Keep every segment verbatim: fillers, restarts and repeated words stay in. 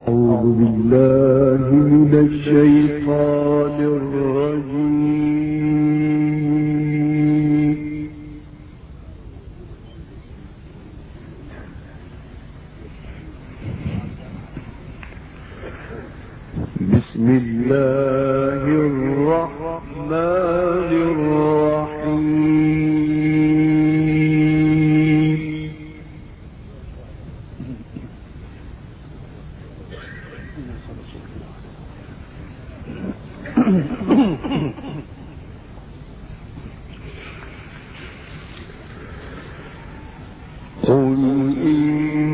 أعوذ بالله من الشيطان الرجيم. بسم الله الرحمن الرحيم. قل إن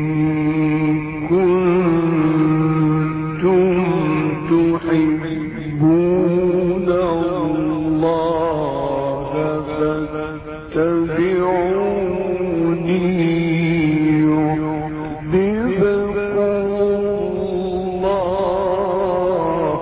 كنتم تحبون الله فاتبعوني يحببكم الله.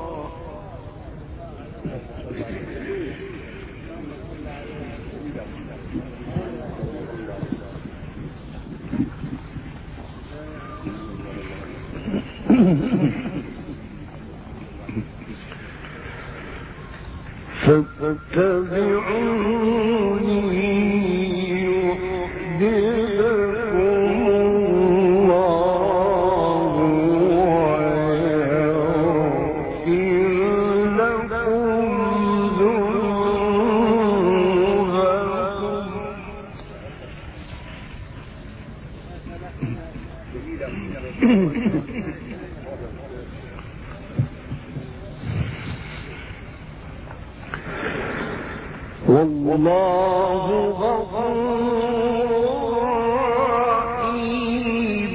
فاتبعوني يحببكم الله ويغفر لكم ذنوبكم. والله غفور رحيم.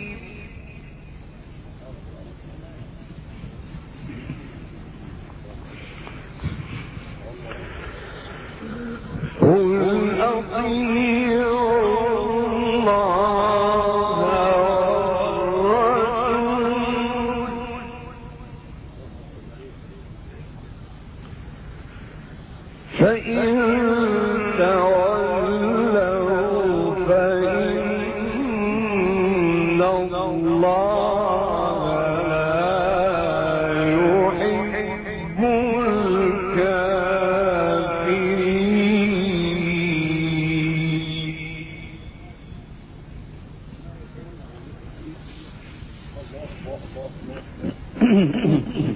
قل أطيعوا الله والرسول فإن تولوا فإن الله لا يحب الكافرين.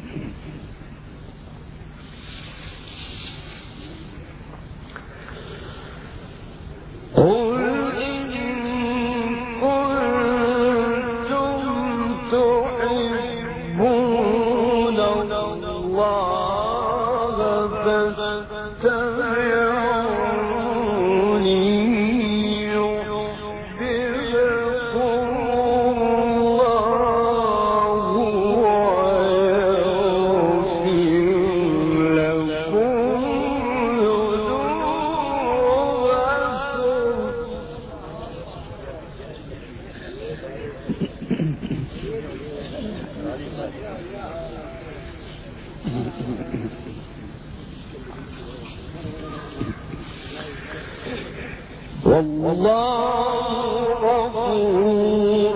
والله غفور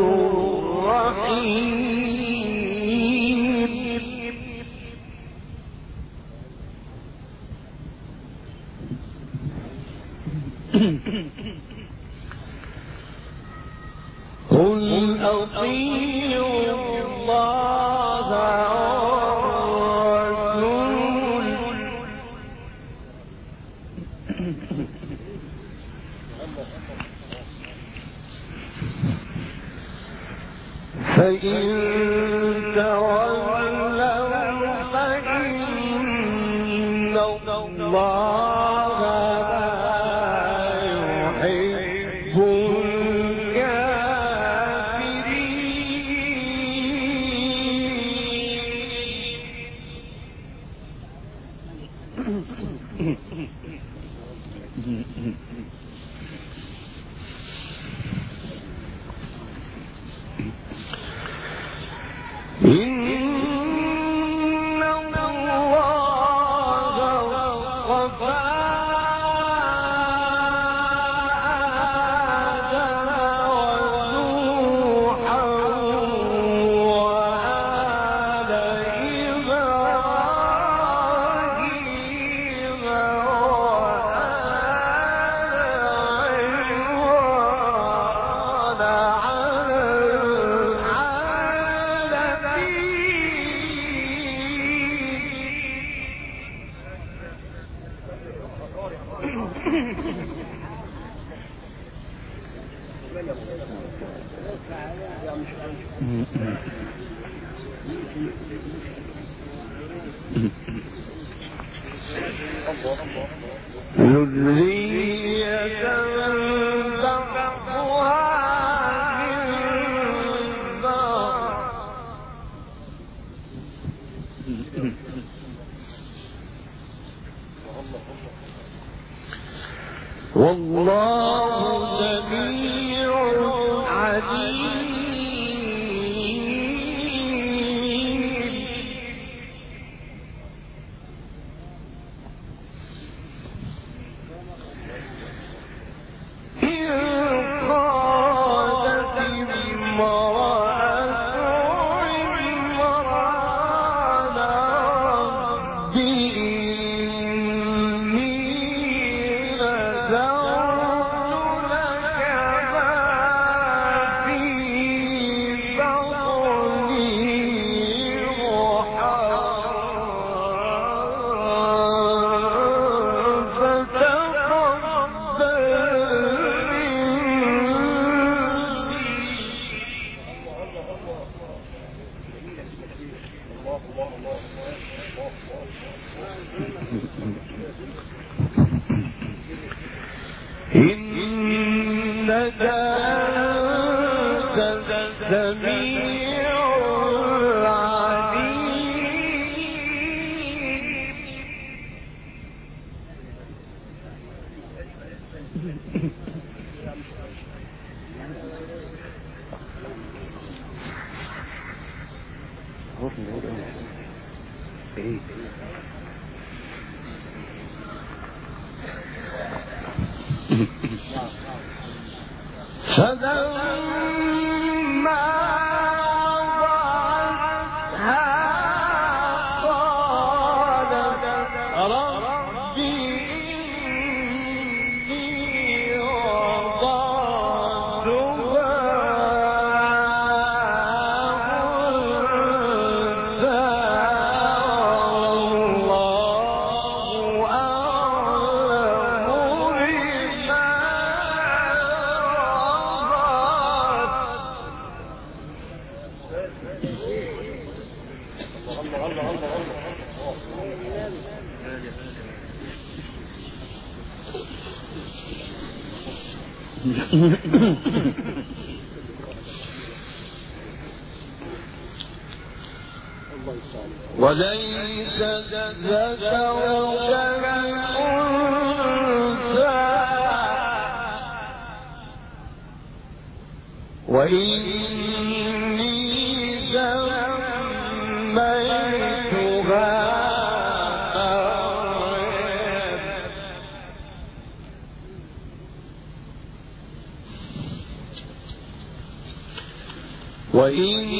رحيم. قل أطيعوا الله والرسول فإن تولوا فإن الله لا يحب الكافرين. ذرية بعضها من بعض والله سميع عليم. إنك أنت السميع العليم. فلما وضعتها قالت رب إني وضعتها وليس الذكر كالأنثى وإني سميتها وإني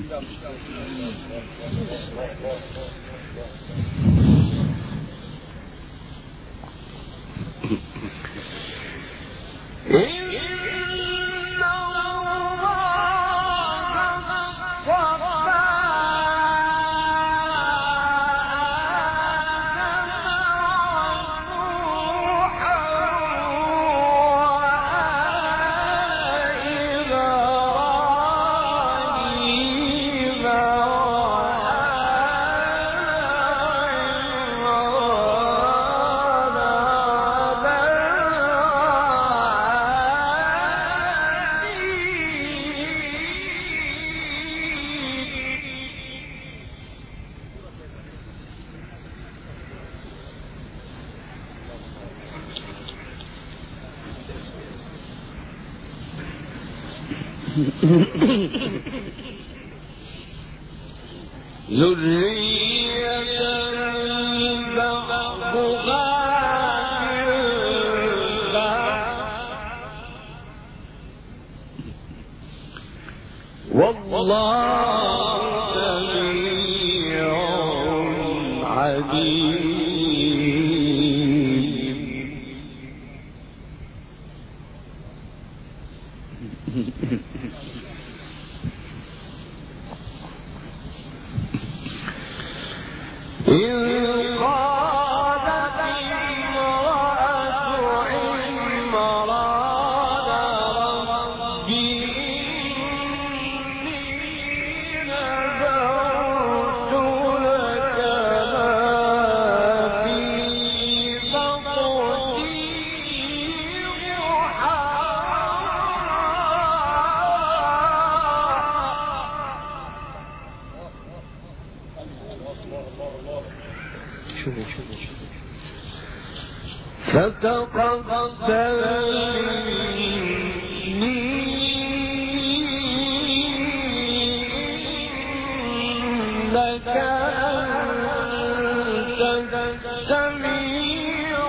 ذرية بعضها من بعض والله سميع عليم. فتقبل مني إنك أنت السميع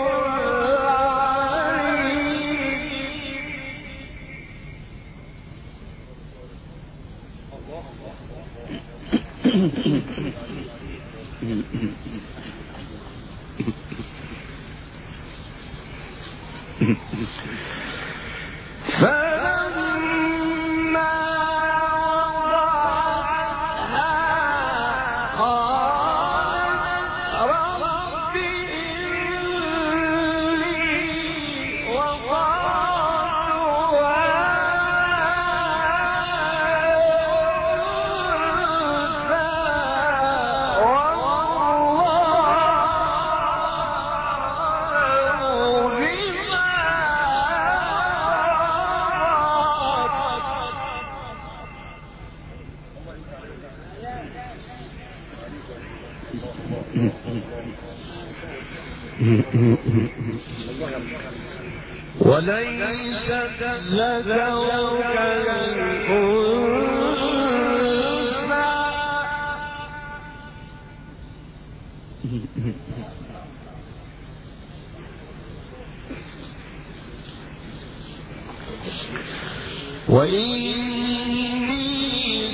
العليم. فلما وضعها قالت رب إني وضعتها وليس ذكرك كالأنثى وإني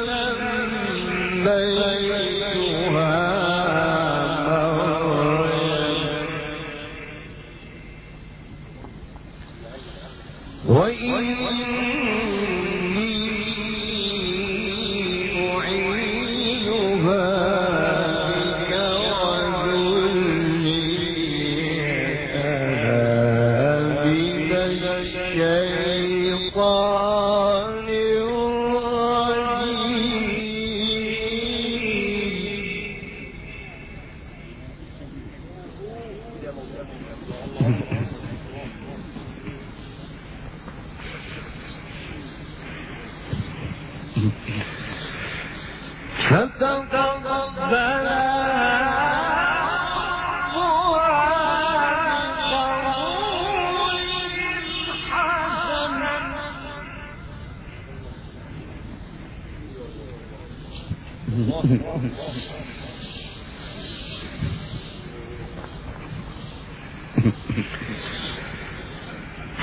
سميتها وإني أعيذها بك وذريتها من الشيطان الرجيم. فتقبلها بقبول حسن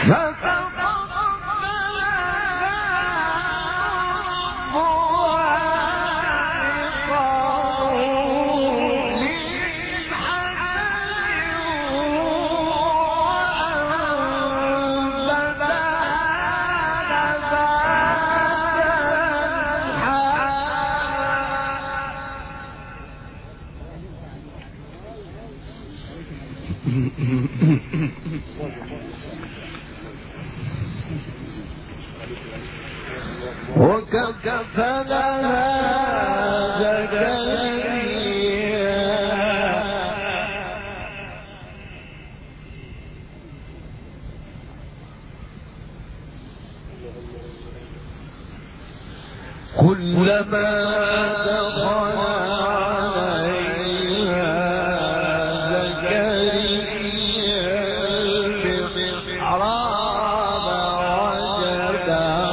فتقبلها وكفلها زكريا كلما دخل عليها زكريا المحراب وجد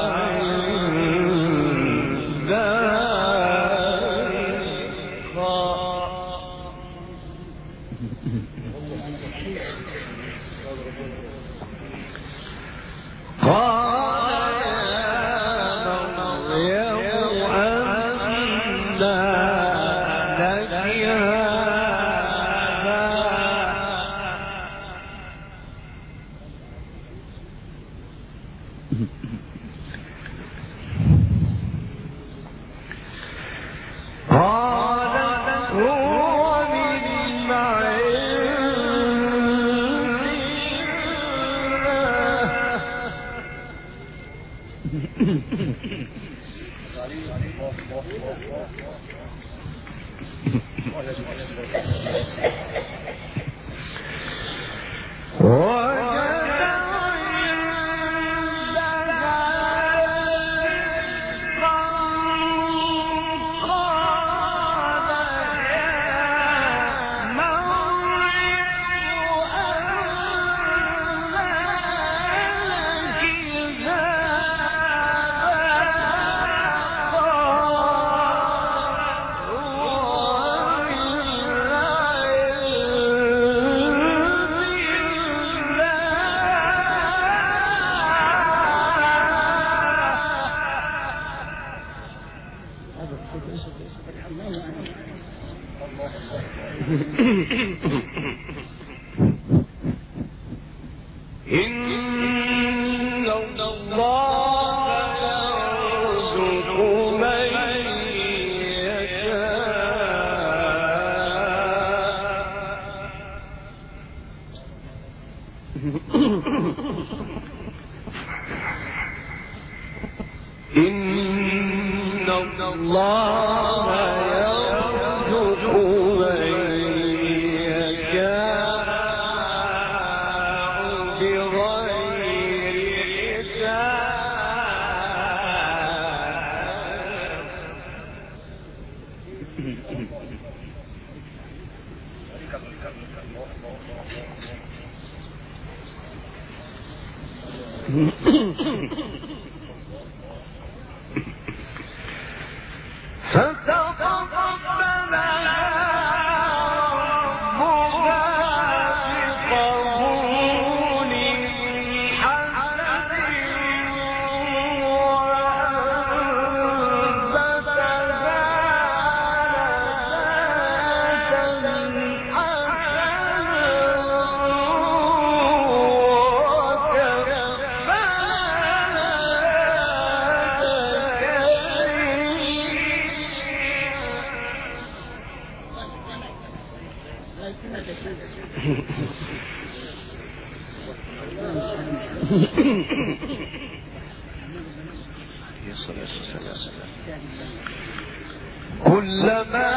كلما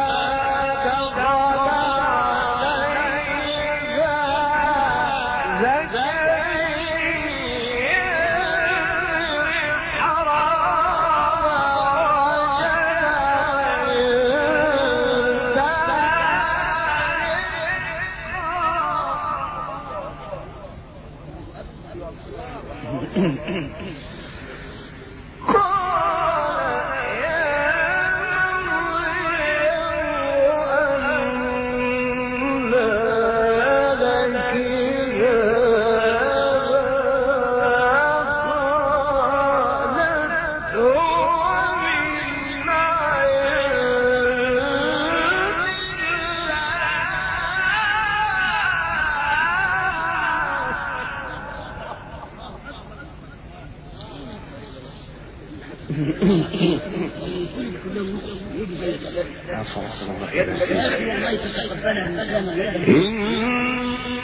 دخل عليها زكريا المحراب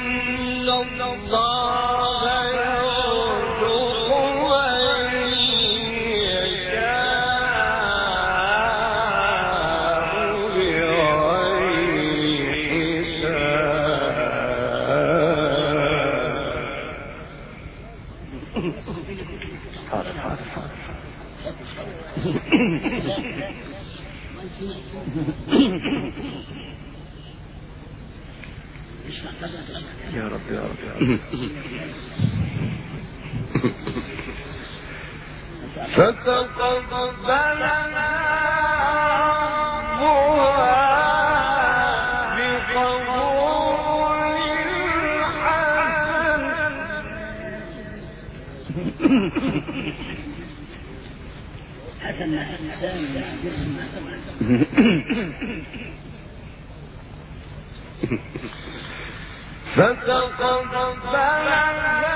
إن الله يرزق من حاضر حاضر حاضر يا رب يا رب يا رب. فتقبلنا بقبول حسن الإنسان يعجز ما تمام. فتقبلنا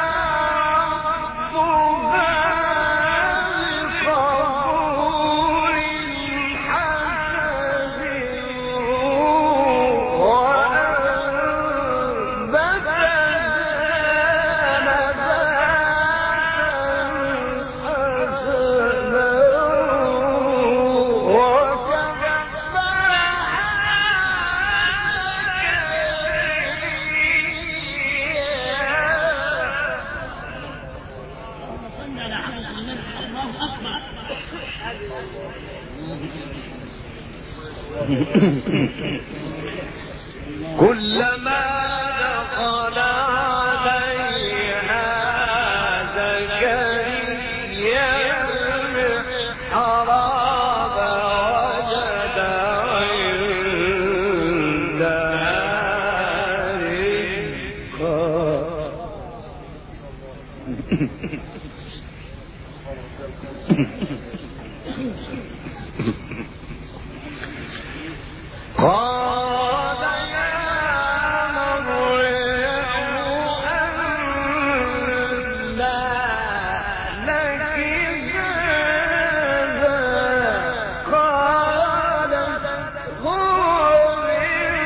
كلما دخل عليها زكريا المحراب وجد عندها رزقا. قال يا مريم أنى لك هذا؟ قالت هو من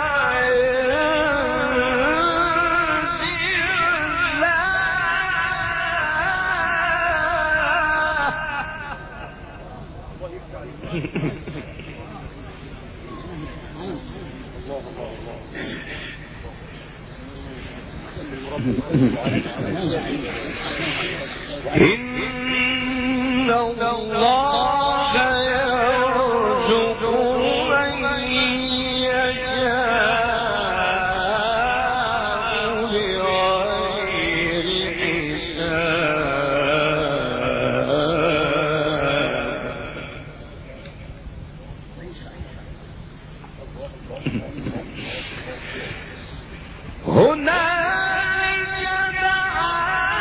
عند الله. إن الله يرزق من يشاء بغير حساب. هنالك دعا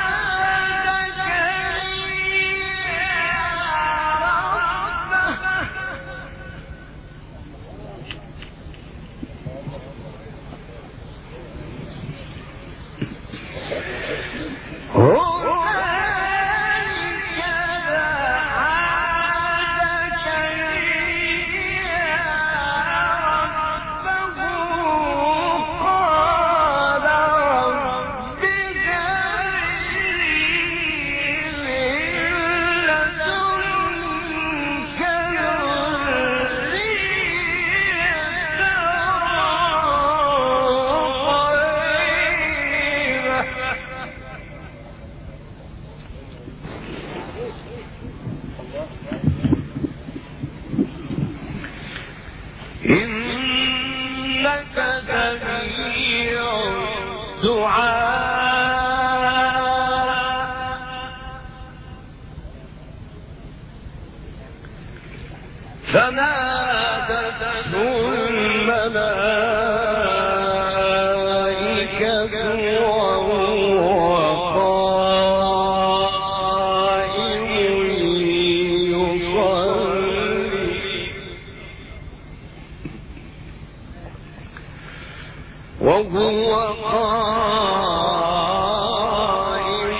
إنك سميع الدعاء. فنادته الملائكة وهو قائم يصلي وهو قائم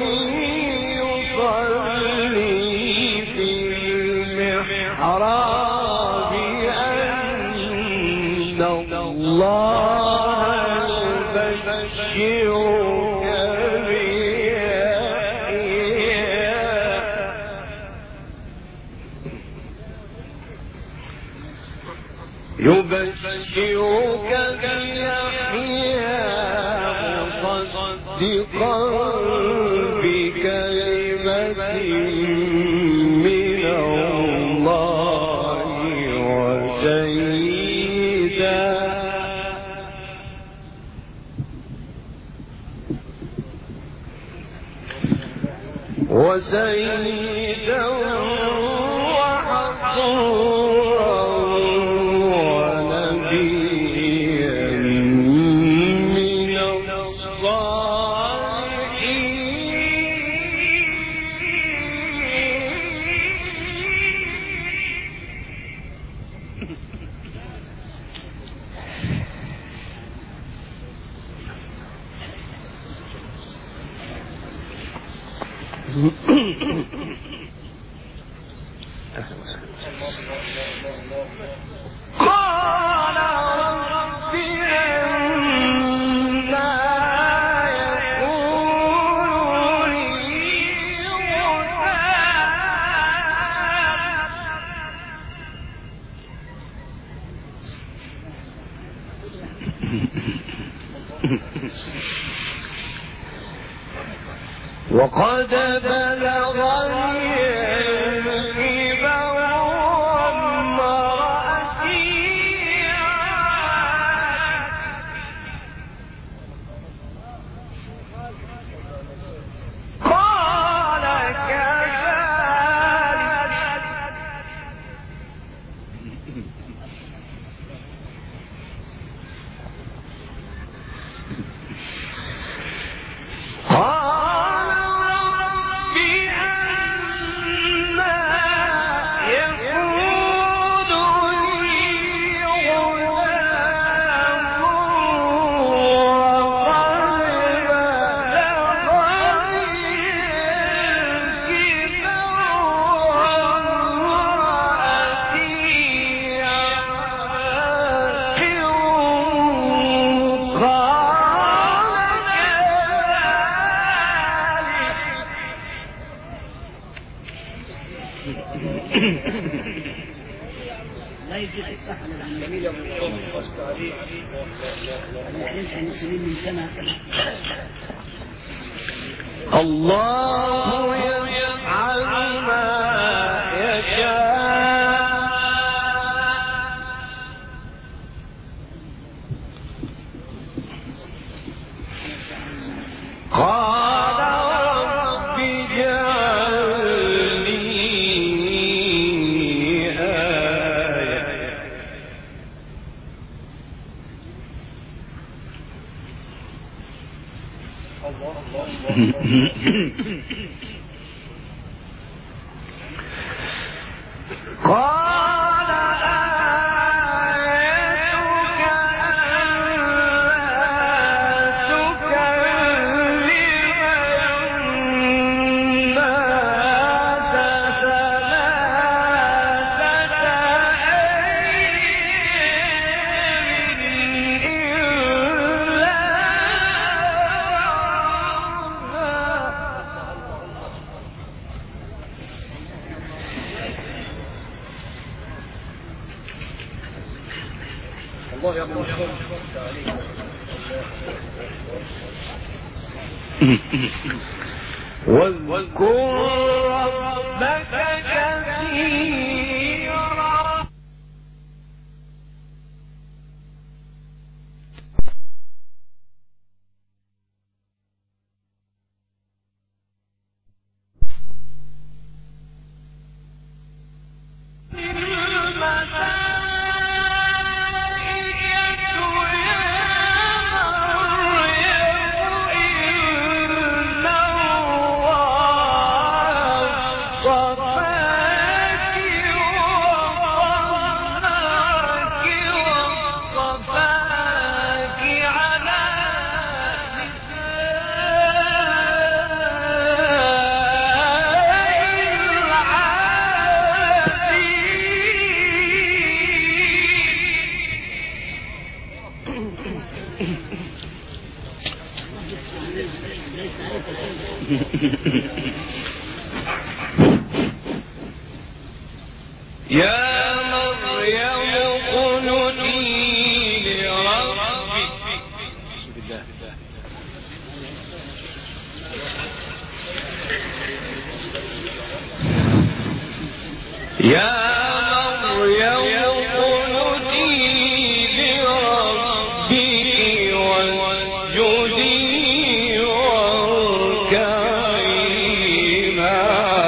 يصلي في المحراب أن الله يبشرك بيحيى يبشرك بيحيى مصدقا بكلمة من الله وسيدا وسيدا وحصورا ونبيا من قال رب أنى يكون لي غلام وقد بلغني الكبر وامرأتي قال كذلك قال رب أنى يكون لي غلام وقد بلغني الكبر وامرأتي عاقر قال لا يجوز الصح للعمل جميل يا ابو الحين المسلمين من سنه الله يفعل ما يشاء قال رب اجعل لي آية قال آيتك ألا تكلم الناس ثلاثة أيام إلا الله يا ابو واذكر ربك كثيرا يا مريم اقنتي لربك يا مريم اقنتي لربك واسجدي واركعي مع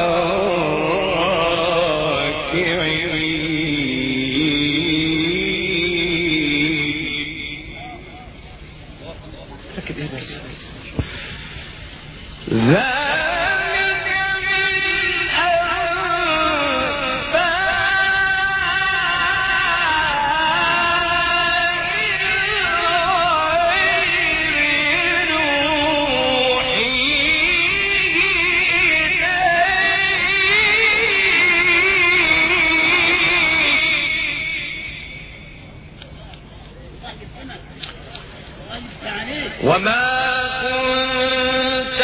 وما كنت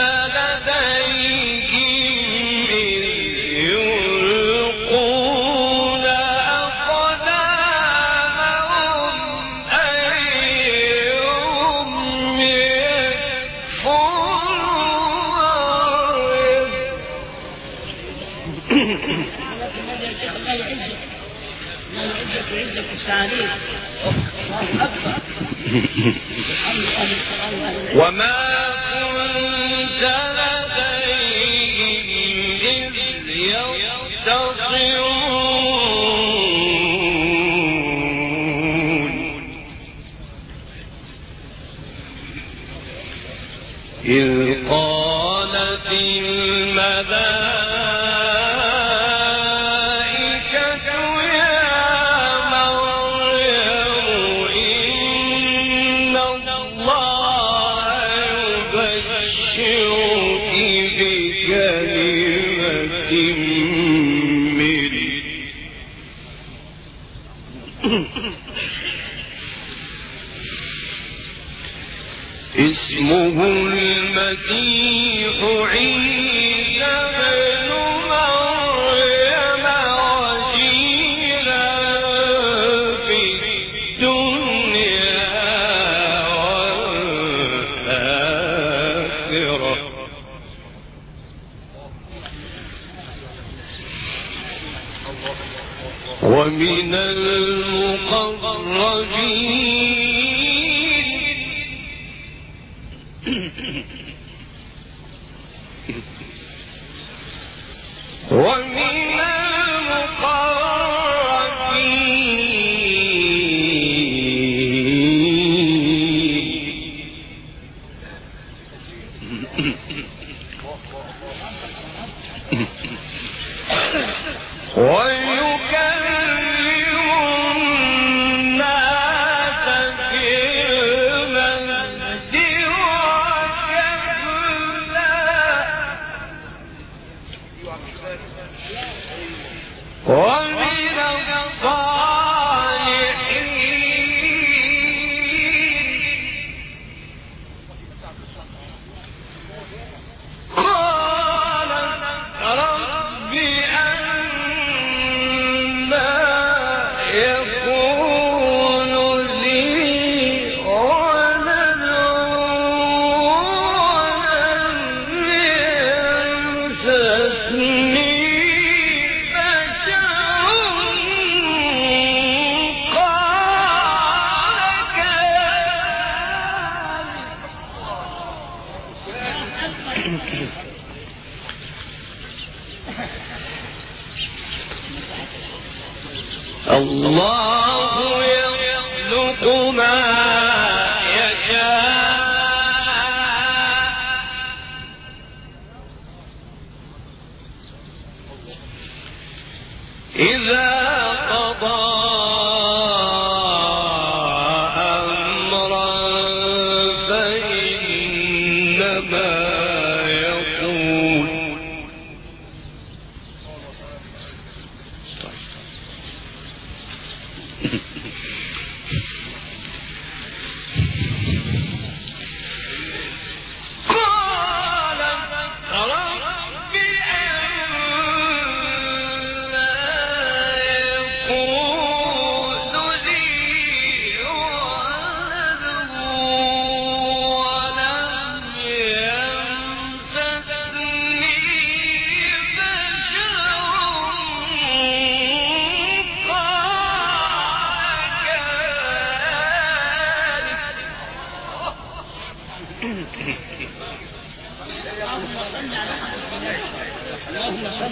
لديهم إذ يلقون أقلامهم أيهم يكفر يا شيخ الله يعزك الله يعزك ويعزك السعادة الله أكبر. وما كنت لديهم إذ يختصمون إذ قالت الملائكة اسمه المسيح عيسى بن مريم وجيها في الدنيا والآخرة ومن المقربين ومن المقربين ويكلم الناس في المهد وكهلا ومن الصالحين قالت رب أنى يكون لي ولد ولم يمسسني الله يخلق ما يشاء إذا قضى أمرا فإنما يقول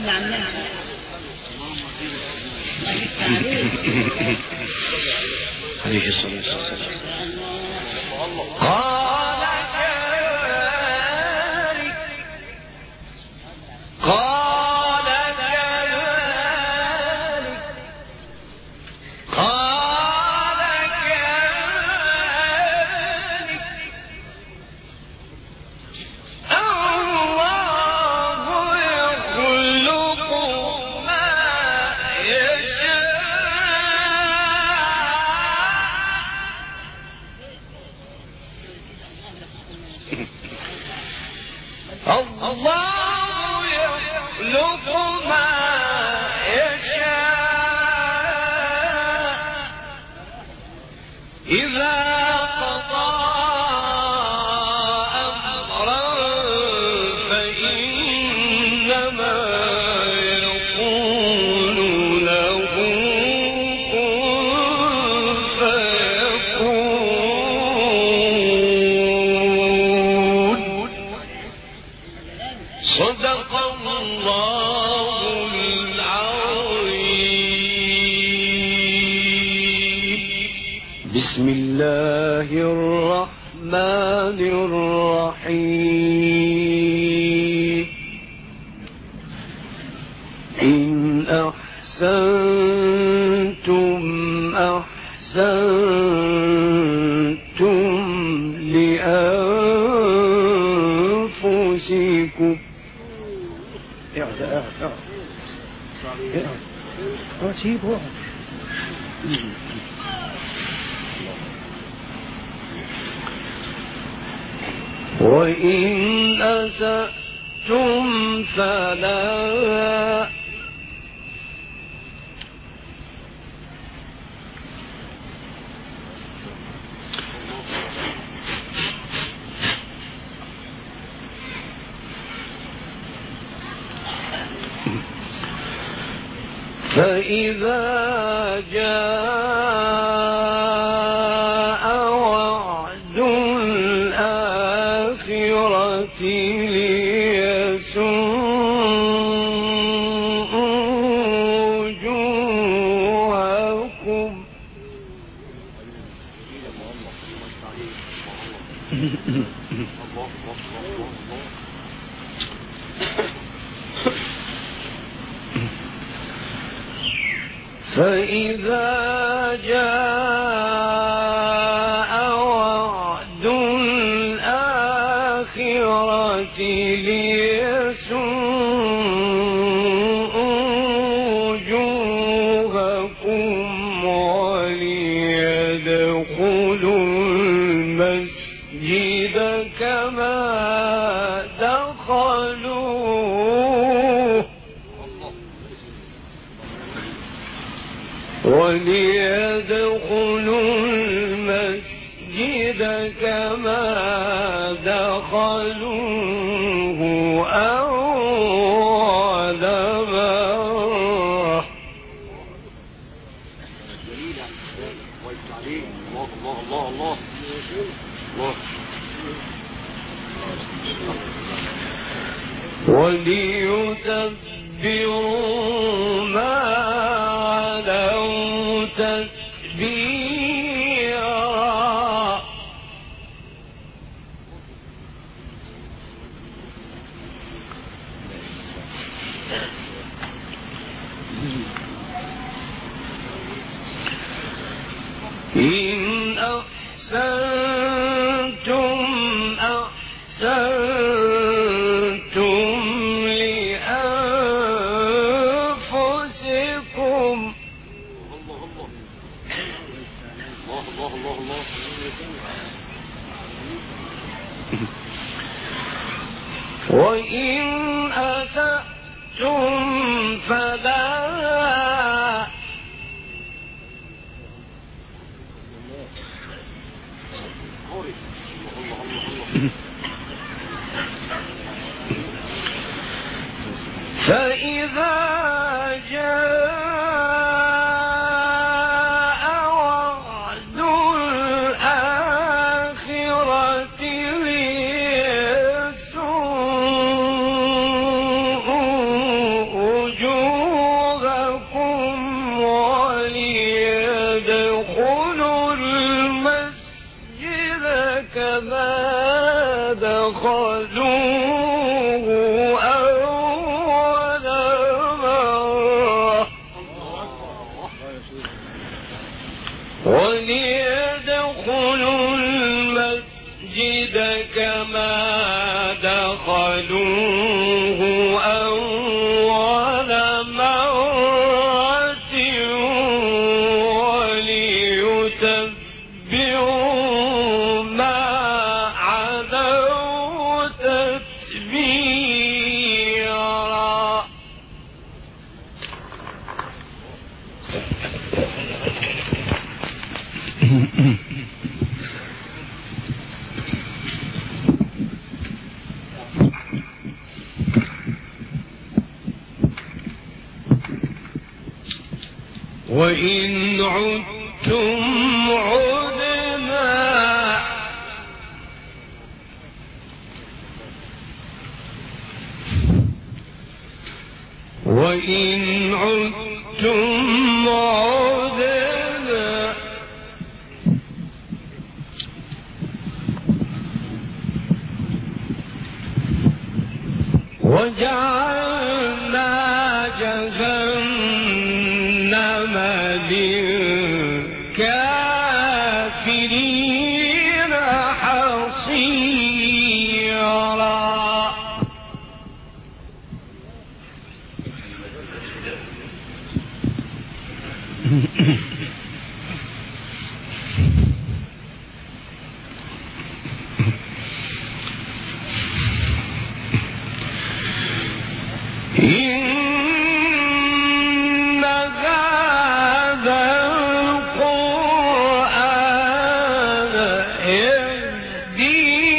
قلنا عن نفسه الله يفتح عليك عليه الصلاة والسلام. قال كذلك قال كذلك قال كذلك الله يخلق ما يشاء الله يخلق ما يشاء إذا قضى أمرا فإنما يقول له كن فيكون. صدق الله العظيم. بسم الله الرحمن الرحيم. إن أحسنتم أحسنتم لأنفسكم. اقعد اقعد اقعد اقعد سيبه اقعد. وإن أسأتم فلا فإذا جاء وعد الآخرة ليسوءوا وجوهكم فإذا جاء وعد الآخرة ليسوءوا وجوهكم وليدخلوا المسجد كما دخلوه وليدخلوا المسجد كما دخلوه أول مرة. وليتبروا ما علوا تتبيرا. إن أحسنتم أحسنتم لأنفسكم وإن أسأتم فلا فإذا جاء وعد الآخرة ليسوءوا وليدخلوا المسجد كما دخلوه أول مرة وليتبعوا ما علوا تتبيرا. وإن عدتم عدنا وإن عدتم عدنا وجعلنا جهنم للكافرين حصيرا. إن هذا القرآن يهدي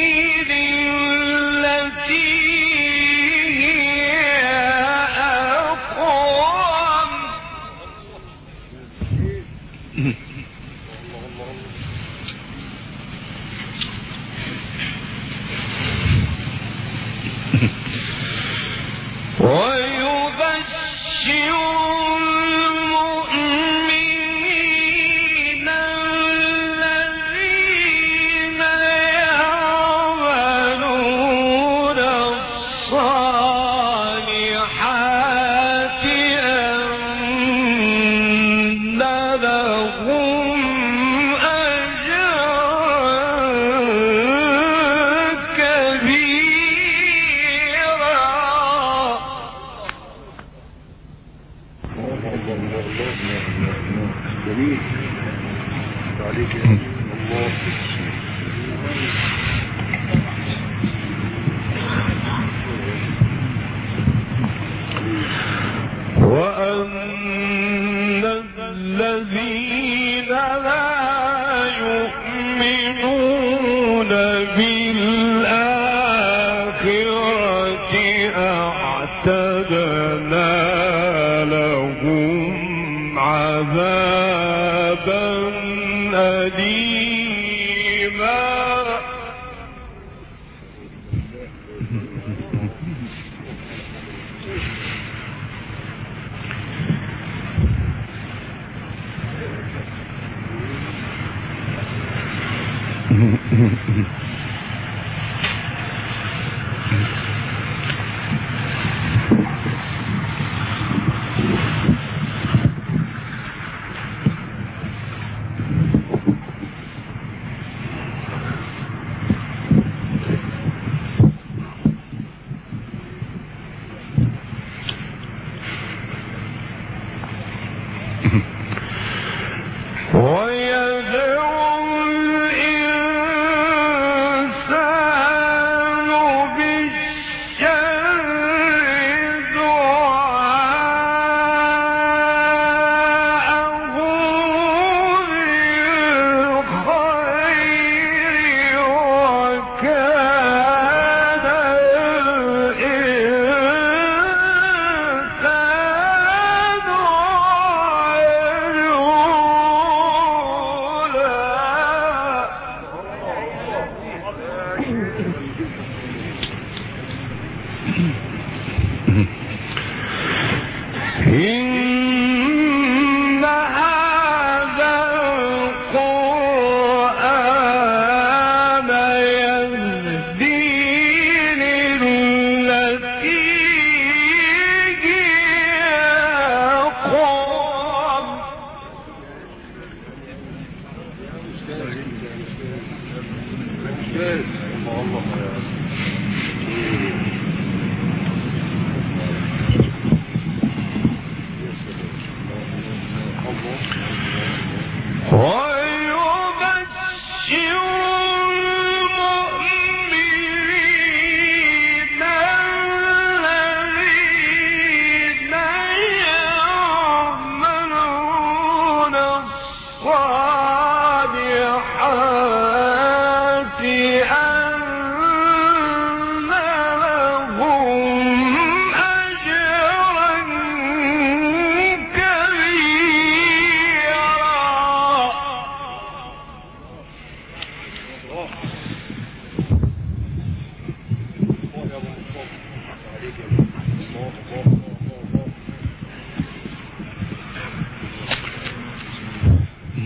للتي هي أقوم. ويبشر المؤمنين الذين يعملون الصالحات أن لهم أجرا كبيرا. جميل عليك الله. وأن الذين لا يؤمنون بالآخرة أعتدنا لهم عذابا أليما. ويدعو الإنسان بالشر دعاءه بالخير وكان الإنسان إن هذا القرآن يهدي للتي هي أقوم.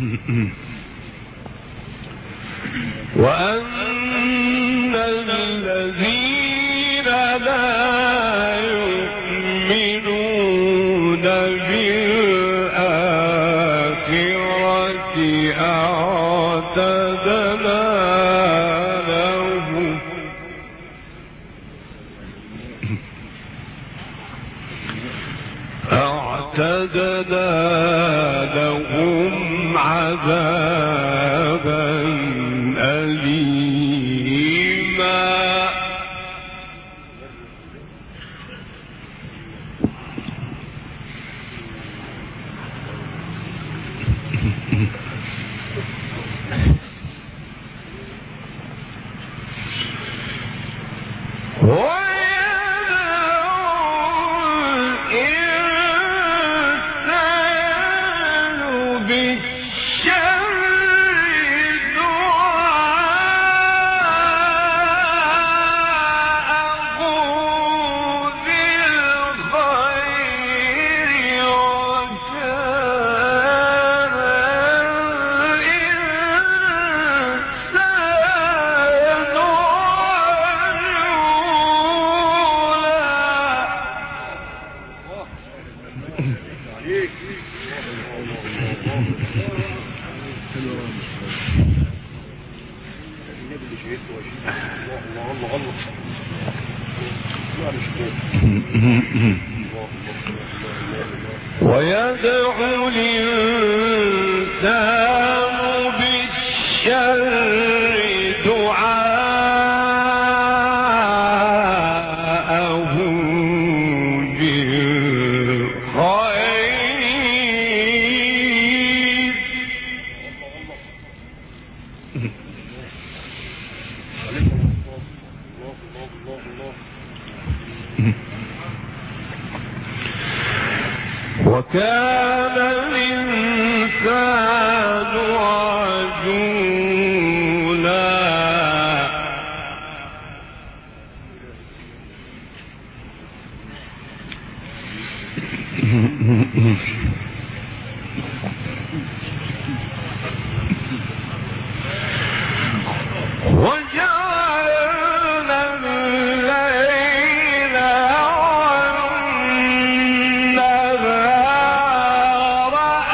وأن الذين لا يؤمنون بالآخرة أعتدنا لهم أعتدنا لهم عذابا أليما ويدعو الإنسان بالشر دعاءه بالخير وكان الإنسان عجولا وجعلنا الليل والنهار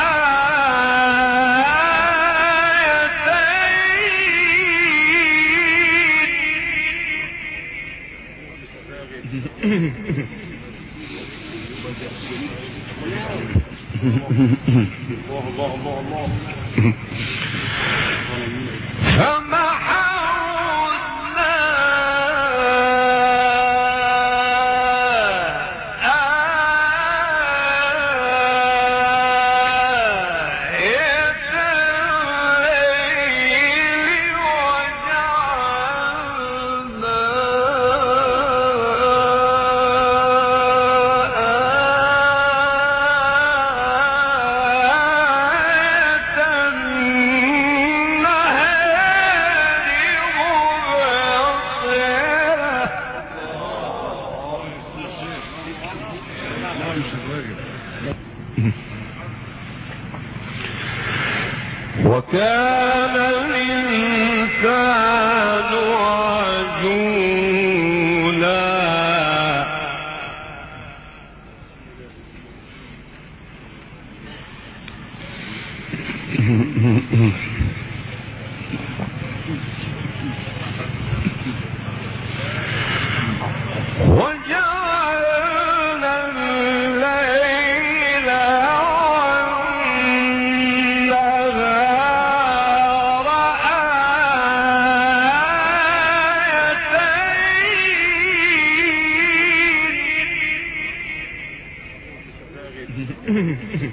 آيتين الله الله الله فمحونا آية الليل وجعلنا وكان الإنسان عجولا وجعلنا الليل والنهار آيتين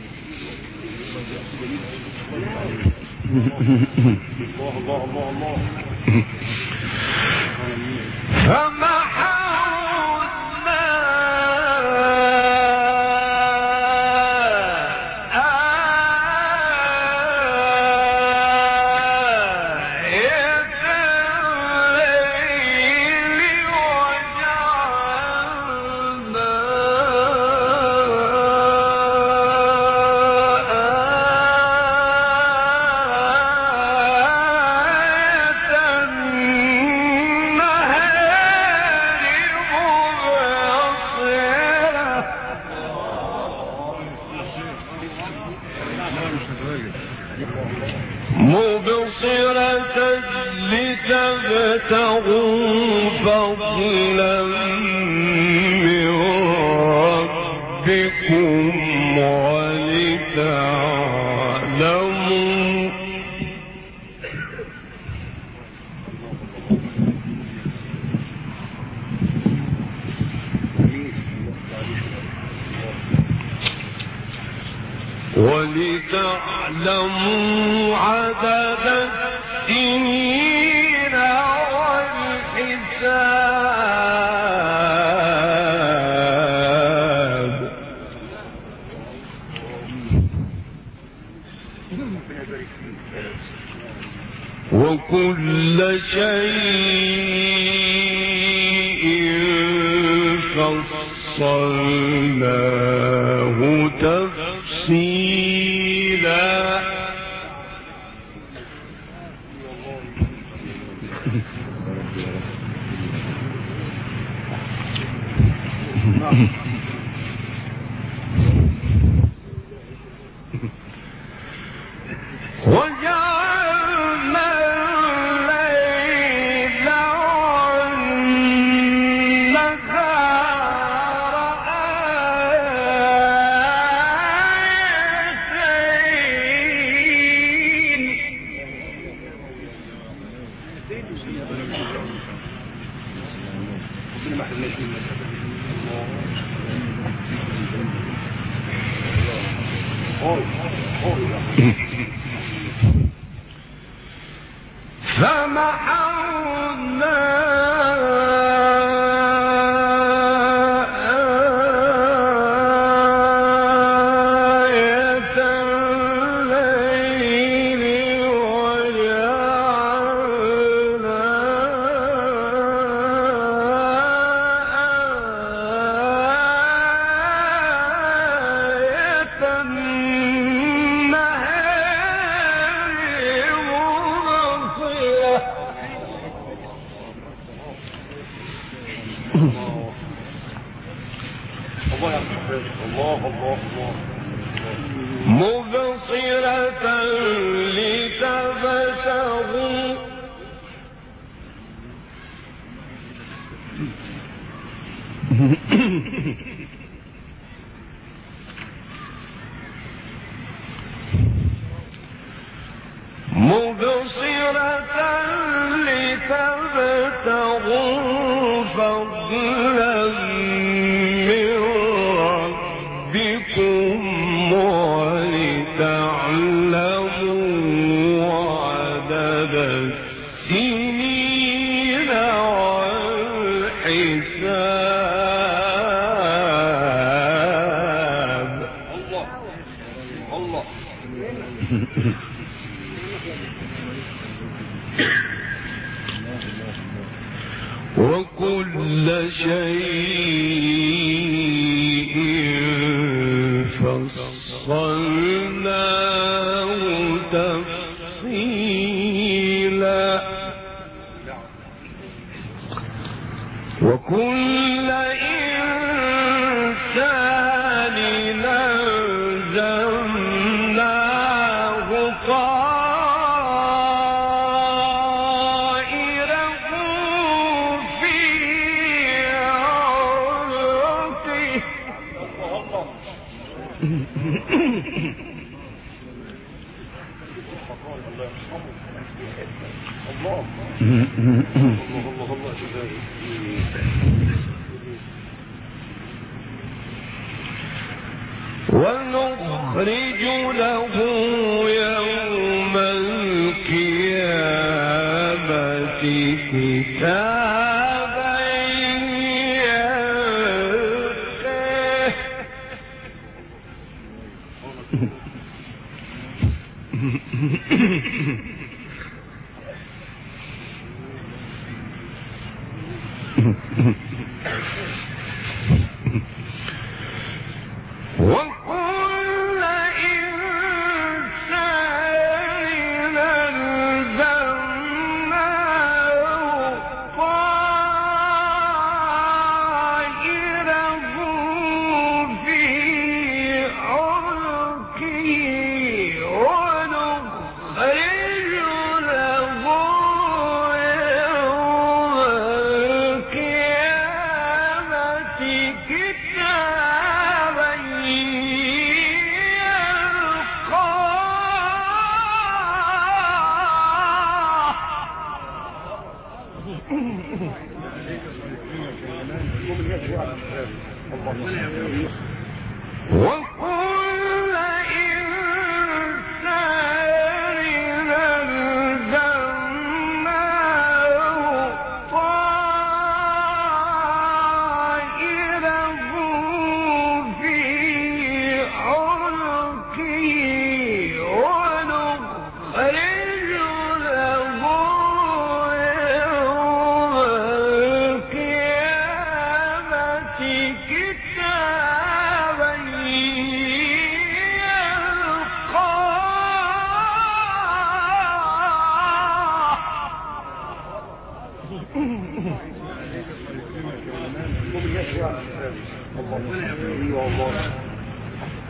الله الله الله الله فمحونا آية الليل وجعلنا آية مبصرة لتبتغوا فضلا من ربكم ولتعلموا ولتعلموا عدد السنين والحساب وكل شيء فصلناه تفصيلا وجعلنا الليل والنهار آيتين فمحونا آية الليل وجعلنا آية النهار مبصرة الله الله الله مبصرة لتبتغوا مبصرة لتبتغوا فضلا من ربكم ولتعلموا عدد السنين والحساب الله الله وكل شيء فصلناه تفصيلا وكل إنسان ألزمناه طائره في عنقه الله الله الله ونخرج له يوم القيامة كتابا يلقاه وكل إنسان ألزمناه طائره في عنقه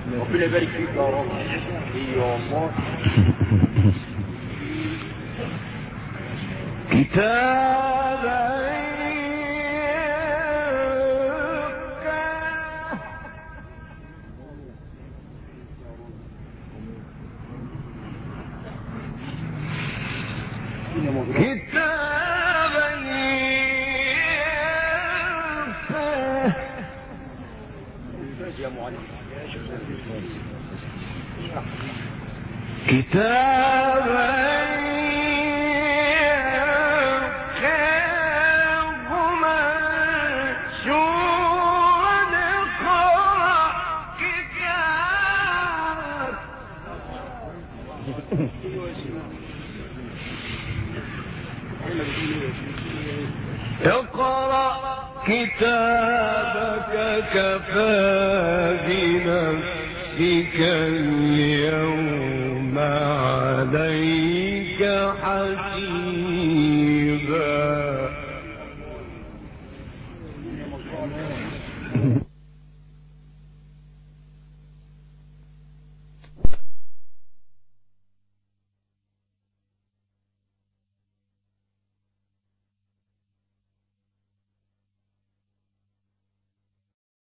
ربنا يبارك فيك يا رب. ايوه والله. كتابا كتابا يا معلم كتابا اقرأ كتابك كفى بنفسك اليوم عليك حسيبا